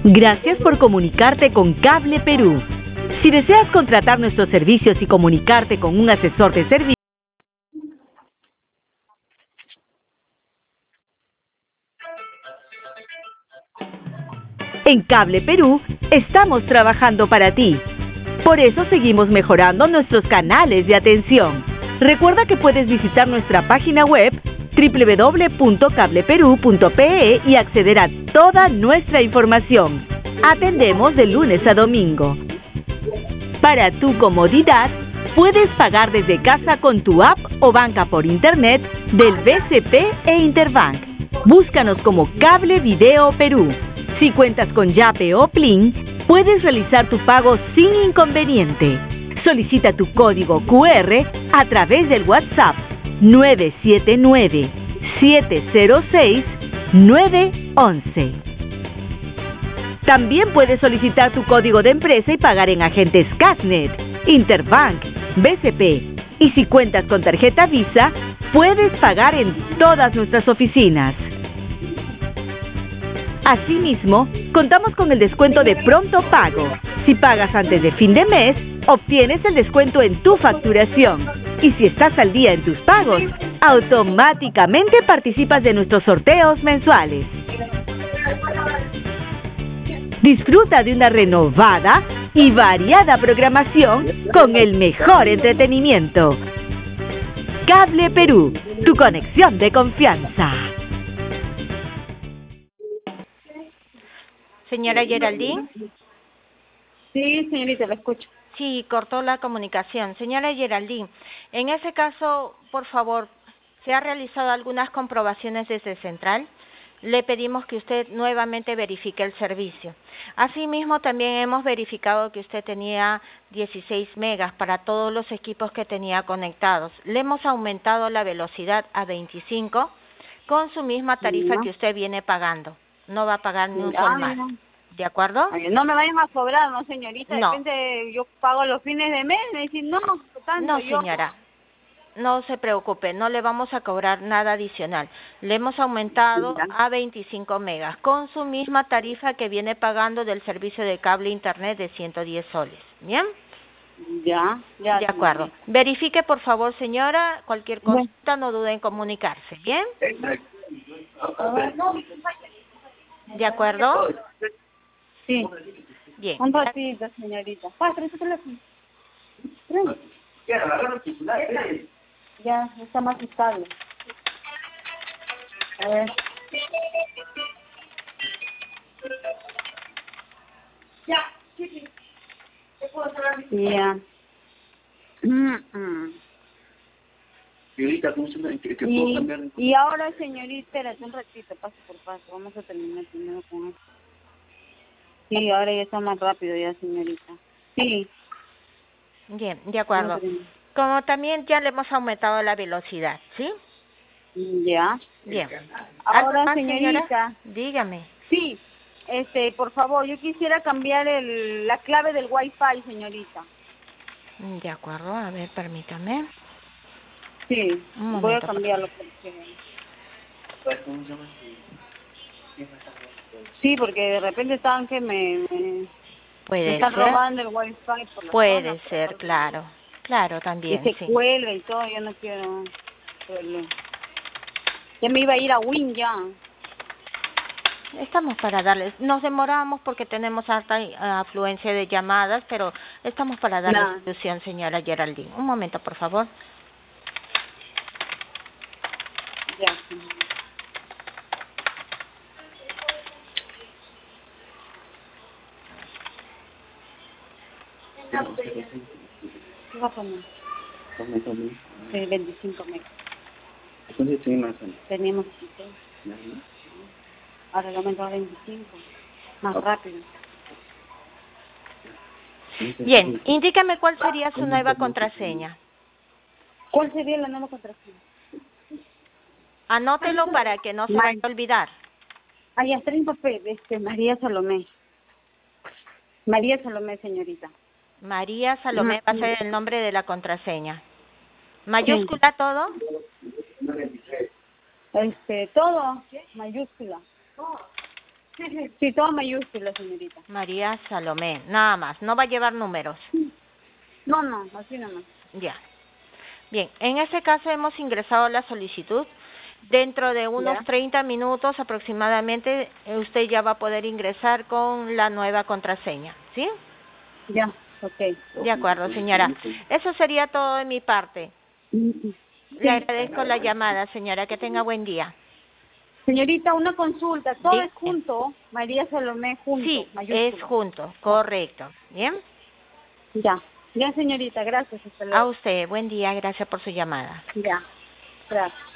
Gracias por comunicarte con Cable Perú. Si deseas contratar nuestros servicios y comunicarte con un asesor de servicio, en Cable Perú estamos trabajando para ti. Por eso seguimos mejorando nuestros canales de atención. Recuerda que puedes visitar nuestra página web www.cableperú.pe y acceder a toda nuestra información. Atendemos de lunes a domingo. Para tu comodidad, puedes pagar desde casa con tu app o banca por internet del BCP e Interbank. Búscanos como Cable Video Perú. Si cuentas con Yape o Plin, puedes realizar tu pago sin inconveniente. Solicita tu código QR a través del WhatsApp 979-706-911. También puedes solicitar tu código de empresa y pagar en agentes Casnet, Interbank, BCP. Y si cuentas con tarjeta Visa, puedes pagar en todas nuestras oficinas. Asimismo, contamos con el descuento de pronto pago. Si pagas antes de fin de mes, obtienes el descuento en tu facturación. Y si estás al día en tus pagos, automáticamente participas de nuestros sorteos mensuales. Disfruta de una renovada y variada programación con el mejor entretenimiento. Cable Perú, tu conexión de confianza. Señora Geraldine. Sí, señorita, la escucho. Sí, cortó la comunicación. Señora Geraldine, en ese caso, por favor, ¿se ha realizado algunas comprobaciones desde Central? Le pedimos que usted nuevamente verifique el servicio. Asimismo, también hemos verificado que usted tenía 16 megas para todos los equipos que tenía conectados. Le hemos aumentado la velocidad a 25 con su misma tarifa que usted viene pagando. No va a pagar ni un sol más. ¿De acuerdo? No me vayan a cobrar, no, señorita. No. De repente yo pago los fines de mes, me dicen, no, tanto. No, señora. No se preocupe, no le vamos a cobrar nada adicional. Le hemos aumentado a 25 megas, con su misma tarifa que viene pagando del servicio de cable internet de 110 soles. ¿Bien? Ya. De acuerdo. Señorita. Verifique, por favor, señora, cualquier cosa, no dude en comunicarse. ¿Bien? ¿De acuerdo? Sí. Bien. Un ratito, señorita. Trae su teléfono. Ya, está más estable. A ver. Ya. Señorita, ¿cómo se me ¿qué puedo cambiar? Y ahora, señorita, espérate un ratito, paso por paso. Vamos a terminar primero con esto. Sí, ahora ya está más rápido ya, señorita. Sí. Bien, de acuerdo. Como también ya le hemos aumentado la velocidad, ¿sí? Ya. Bien. Ahora, más, señorita. Señora? Dígame. Sí. Por favor, yo quisiera cambiar la clave del Wi-Fi, señorita. De acuerdo, a ver, permítame. Sí, voy a cambiarlo porque... Sí, porque de repente estaban que me están robando el Wi-Fi por la Puede zona, ser, claro. Claro, también, y se cuelga y todo, yo no quiero... Ya me iba a ir a Win ya. Estamos para darles, nos demoramos porque tenemos alta afluencia de llamadas, pero estamos para darles solución, señora Geraldine. Un momento, por favor. Ya. ¿Qué va a poner? Sí, 25 megas. ¿Cuántos teníamos? Teníamos 16. Ahora lo aumento a 25. Más rápido. Bien, indícame cuál sería su nueva contraseña. ¿Cuál sería la nueva contraseña? Anótelo para que no se vaya a olvidar. Ya está en papel, María Salomé. María Salomé, señorita. María Salomé va a ser el nombre de la contraseña. ¿Mayúscula todo? Todo, mayúscula. Sí, todo mayúscula, señorita. María Salomé, nada más, no va a llevar números. No, no, así nomás. Ya. Bien, en este caso hemos ingresado la solicitud. Dentro de unos Ya. 30 minutos aproximadamente, usted ya va a poder ingresar con la nueva contraseña, ¿sí? Ya, ok. De acuerdo, señora. Eso sería todo de mi parte. Le agradezco la llamada, señora. Que tenga buen día. Señorita, una consulta. Todo Dígame. es junto, María Salomé junto, Sí, mayúscula. es junto, correcto. ¿Bien? Ya. Ya, señorita, gracias. Hasta A luego. usted, buen día. Gracias por su llamada. Ya, gracias.